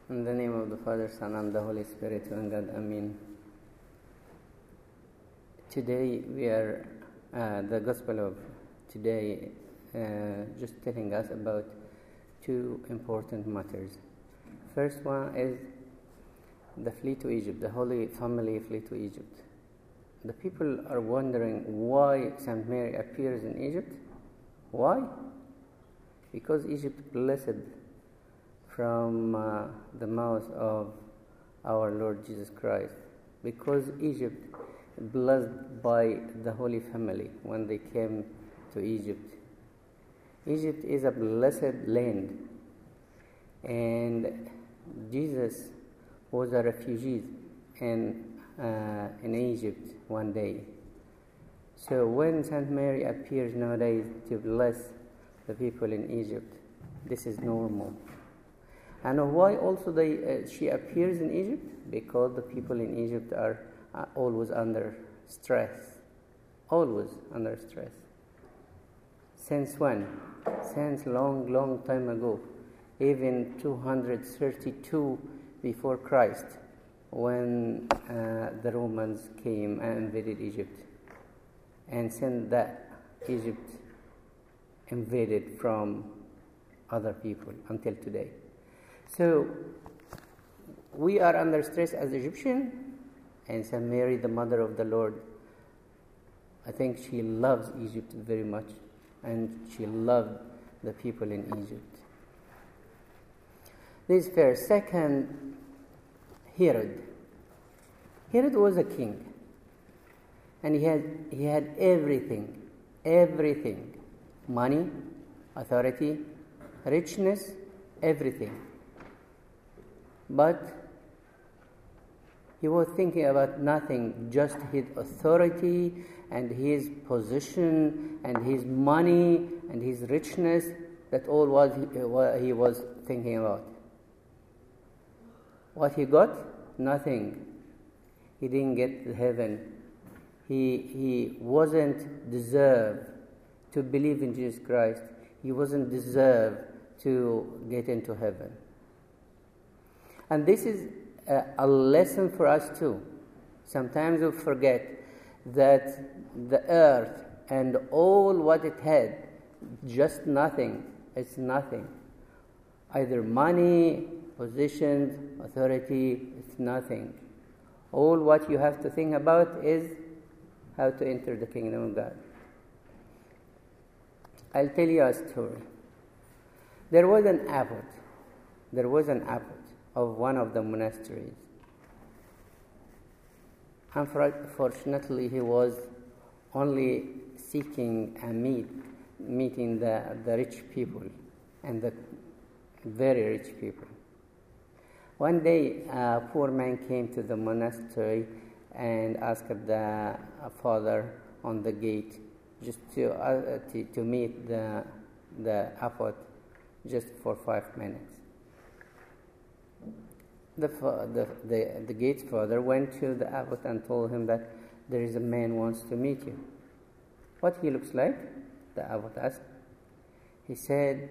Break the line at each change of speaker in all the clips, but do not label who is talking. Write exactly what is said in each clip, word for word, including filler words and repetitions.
In the name of the Father, Son, and the Holy Spirit, one God, Amen. Today we are, uh, the Gospel of today, uh, just telling us about two important matters. First one is the flee to Egypt, the Holy Family flee to Egypt. The people are wondering why Saint Mary appears in Egypt. Why? Because Egypt blessed from uh, the mouth of our Lord Jesus Christ. Because Egypt blessed by the Holy Family when they came to Egypt. Egypt is a blessed land, and Jesus was a refugee in uh, in Egypt one day. So when Saint Mary appears nowadays to bless the people in Egypt, this is normal. And why also they, uh, she appears in Egypt? Because the people in Egypt are uh, always under stress. Always under stress. Since when? Since long, long time ago. Even two hundred thirty-two before Christ, when uh, the Romans came and invaded Egypt. And since that, Egypt invaded from other people until today. So, we are under stress as Egyptians, and Saint Mary, the Mother of the Lord, I think she loves Egypt very much, and she loved the people in Egypt. This is first. Second, Herod. Herod was a king, and he had, he had everything, everything. Money, authority, richness, everything. But he was thinking about nothing, just his authority and his position and his money and his richness. That all was what he was thinking about. What he got? Nothing. He didn't get to heaven. He, he wasn't deserved to believe in Jesus Christ. He wasn't deserved to get into heaven. And this is a, a lesson for us too. Sometimes we forget that the earth and all what it had, just nothing. It's nothing. Either money, positions, authority, it's nothing. All what you have to think about is how to enter the kingdom of God. I'll tell you a story. There was an abbot. There was an abbot of one of the monasteries. Unfortunately, he was only seeking a meet, meeting the, the rich people and the very rich people. One day, a poor man came to the monastery and asked the father on the gate just to uh, to, to meet the the abbot just for five minutes. The, the, the, the gate father went to the abbot and told him that there is a man who wants to meet you. What he looks like? The abbot asked. He said,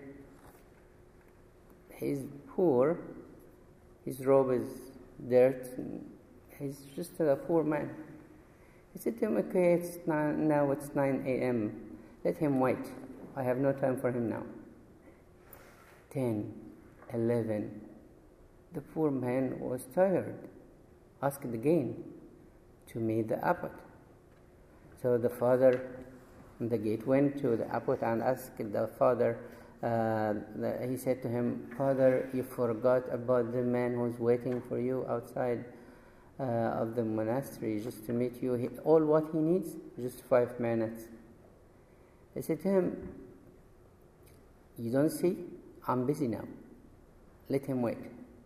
he's poor, his robe is dirt, he's just a poor man. He said to him, okay, it's nine, now it's nine a.m. Let him wait. I have no time for him now. ten, eleven. The poor man was tired. Asked again to meet the abbot. So the father on the gate went to the abbot and asked the father. Uh, the, he said to him, Father, you forgot about the man who's waiting for you outside uh, of the monastery just to meet you. He, all what he needs, just five minutes. He said to him, you don't see? I'm busy now. Let him wait.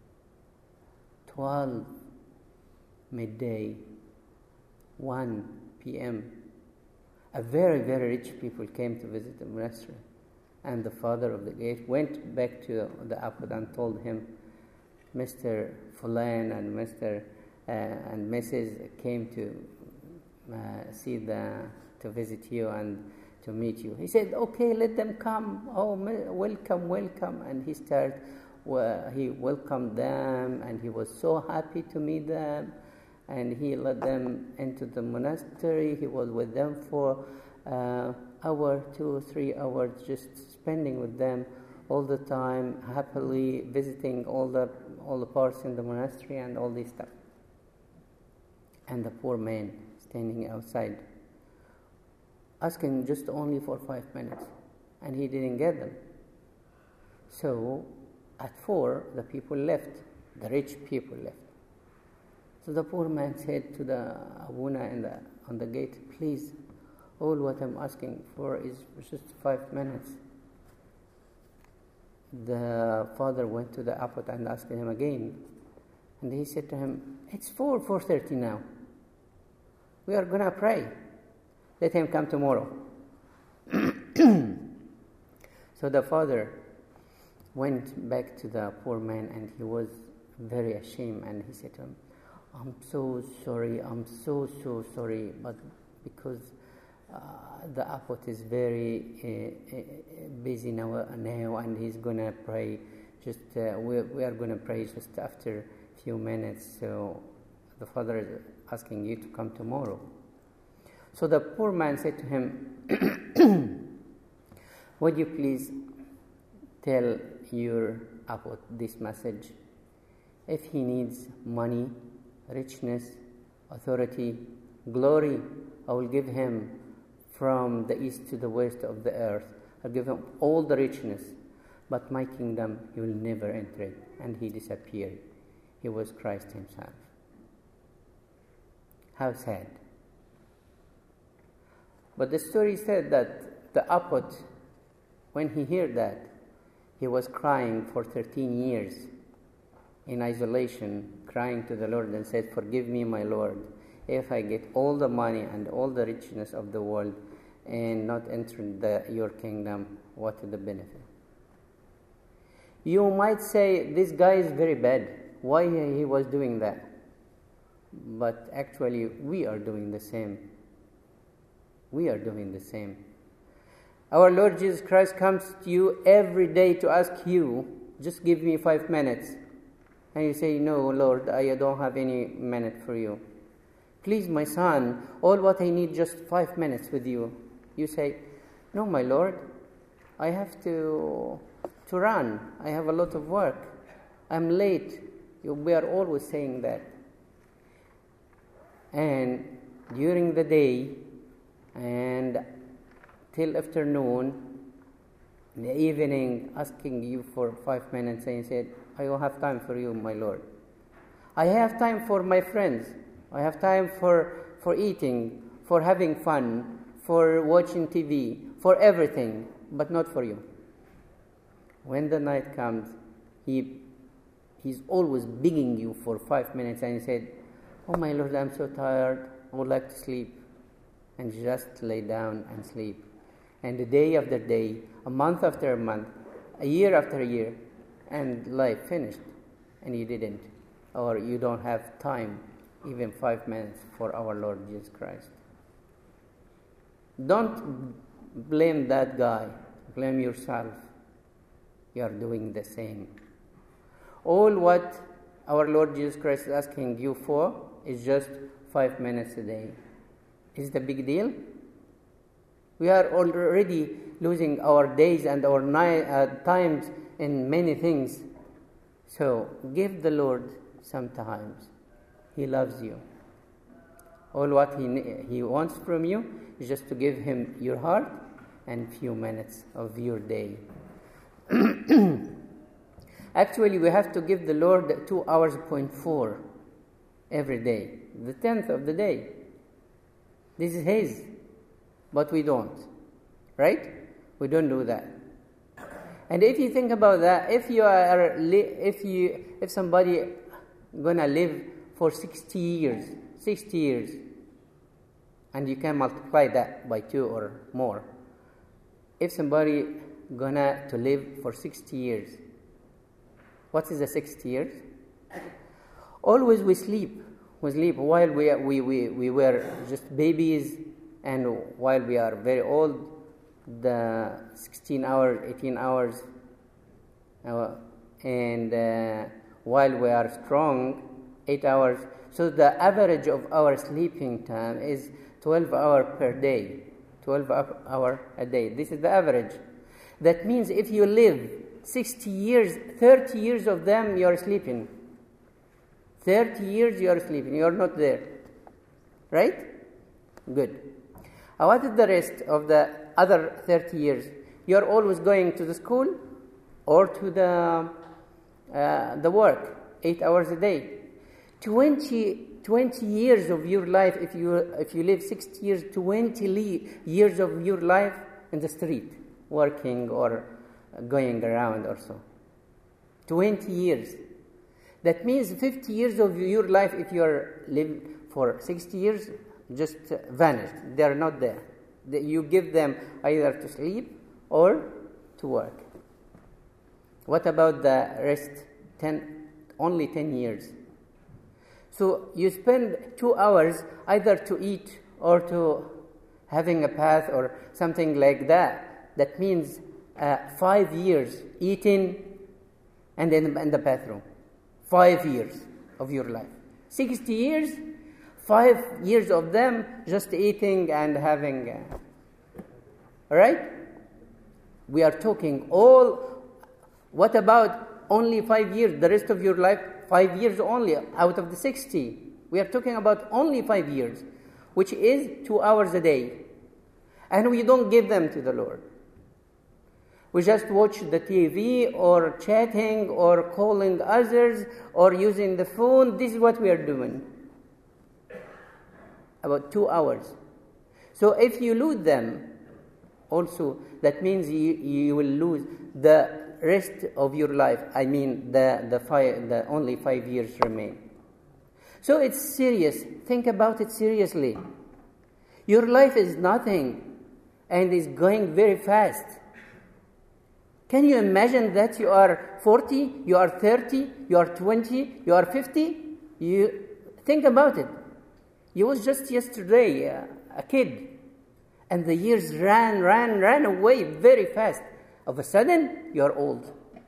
twelve midday, one p.m. A very, very rich people came to visit the monastery. And the father of the gate went back to the abbot and told him, Mister Fulan and Mister Uh, and Missus came to uh, see the, to visit you and to meet you. He said, okay, let them come. Oh, welcome, welcome. And he started well, he welcomed them, and he was so happy to meet them, and he led them into the monastery. He was with them for uh, hour, two, three hours, just spending with them all the time, happily visiting all the all the parts in the monastery and all this stuff. And the poor man standing outside, asking just only for five minutes, and he didn't get them. So at four, the people left, the rich people left. So the poor man said to the Abuna in the, on the gate, please, all what I'm asking for is just five minutes. The father went to the abbot and asked him again. And he said to him, it's four, four thirty now. We are going to pray. Let him come tomorrow. So the father went back to the poor man, and he was very ashamed, and he said to him, I'm so sorry, I'm so, so sorry, but because uh, the abbot is very uh, uh, busy now, now, and he's going to pray, just, uh, we, we are going to pray just after a few minutes, so the father is asking you to come tomorrow. So the poor man said to him, would you please tell your abbot this message? If he needs money, richness, authority, glory, I will give him from the east to the west of the earth. I'll give him all the richness, but my kingdom he will never enter it. And he disappeared. He was Christ himself. How sad. But the story said that the abbot, when he heard that, he was crying for thirteen years in isolation, crying to the Lord and said, forgive me, my Lord, if I get all the money and all the richness of the world and not enter the, your kingdom, what is the benefit? You might say, this guy is very bad. Why he was doing that? But actually, we are doing the same. We are doing the same. Our Lord Jesus Christ comes to you every day to ask you, just give me five minutes. And you say, no, Lord, I don't have any minute for you. Please, my son, all what I need just five minutes with you. You say, no, my Lord, I have to, to run. I have a lot of work. I'm late. We are always saying that. And during the day and till afternoon, in the evening, asking you for five minutes, and you said, I don't have time for you, my Lord. I have time for my friends. I have time for, for eating, for having fun, for watching T V, for everything, but not for you. When the night comes, he he's always begging you for five minutes, and he said, oh my Lord, I'm so tired, I would like to sleep. And just lay down and sleep. And the day after day, a month after a month, a year after a year, and life finished, and you didn't, or you don't have time, even five minutes for our Lord Jesus Christ. Don't blame that guy, blame yourself. You are doing the same. All what our Lord Jesus Christ is asking you for is just five minutes a day. Is it a big deal? We are already losing our days and our ni- uh, times in many things. So give the Lord some times. He loves you. All what he, he wants from you is just to give him your heart and few minutes of your day. Actually, we have to give the Lord two hours point four every day, the tenth of the day. This is his, but we don't, right? We don't do that. And if you think about that, if you are, if you, if somebody gonna live for sixty years, sixty years, and you can multiply that by two or more. If somebody gonna to live for sixty years, what is the sixty years? Always we sleep. We sleep while we, we, we, we were just babies, and while we are very old, the sixteen hours, eighteen hours uh, and uh, while we are strong, eight hours. So the average of our sleeping time is twelve hours per day, twelve hours a day. This is the average. That means if you live sixty years, thirty years of them you are sleeping. thirty years you are sleeping, you are not there. Right? Good. Uh, what is the rest of the other thirty years? You are always going to the school or to the uh, the work, eight hours a day. twenty, twenty years of your life, if you if you live sixty years, twenty le- years of your life in the street, working or going around or so. twenty years. That means fifty years of your life, if you are live for sixty years, just uh, vanished. They are not there. They, you give them either to sleep or to work. What about the rest? Ten, only ten years. So you spend two hours either to eat or to having a bath or something like that. That means uh, five years eating and then in the bathroom. Five years of your life. Sixty years, five years of them just eating and having. Uh, all right? We are talking all. What about only five years? The rest of your life, five years only out of the sixty. We are talking about only five years, which is two hours a day. And we don't give them to the Lord. We just watch the T V or chatting or calling others or using the phone. This is what we are doing. About two hours. So if you lose them, also, that means you, you will lose the rest of your life. I mean, the, the, five, the only five years remain. So it's serious. Think about it seriously. Your life is nothing and is going very fast. Can you imagine that you are forty, you are thirty, you are twenty, you are fifty? You think about it. You was just yesterday uh, a kid, and the years ran, ran, ran away very fast. Of a sudden, you are old.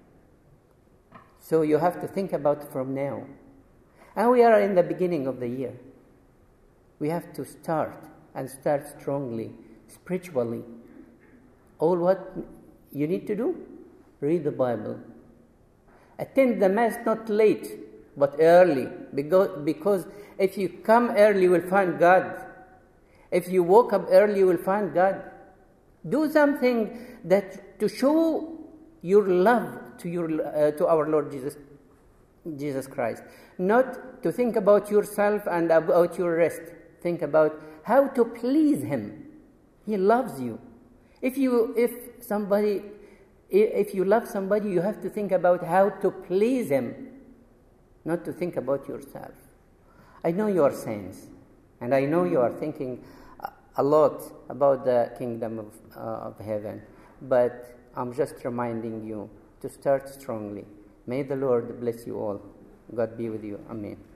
So you have to think about it from now. And we are in the beginning of the year. We have to start, and start strongly, spiritually. All what you need to do? Read the Bible. Attend the Mass not late, but early. Because, because if you come early, you will find God. If you woke up early, you will find God. Do something that to show your love to your uh, to our Lord Jesus, Jesus Christ. Not to think about yourself and about your rest. Think about how to please Him. He loves you. If you if somebody If you love somebody, you have to think about how to please him, not to think about yourself. I know you are saints, and I know you are thinking a lot about the kingdom of, uh, of heaven, but I'm just reminding you to start strongly. May the Lord bless you all. God be with you. Amen.